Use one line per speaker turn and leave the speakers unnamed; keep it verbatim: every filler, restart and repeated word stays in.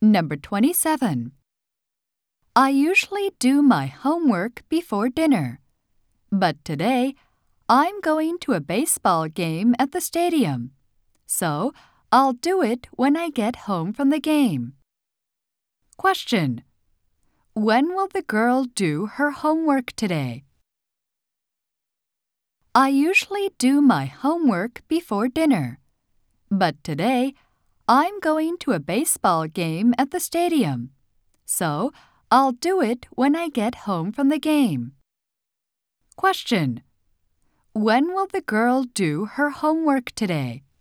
Number twenty-seven. I usually do my homework before dinner, but today I'm going to a baseball game at the stadium, so I'll do it when I get home from the game. Question. When will the girl do her homework today? I usually do my homework before dinner, but today I'm going to a baseball game at the stadium, so I'll do it when I get home from the game. Question. When will the girl do her homework today?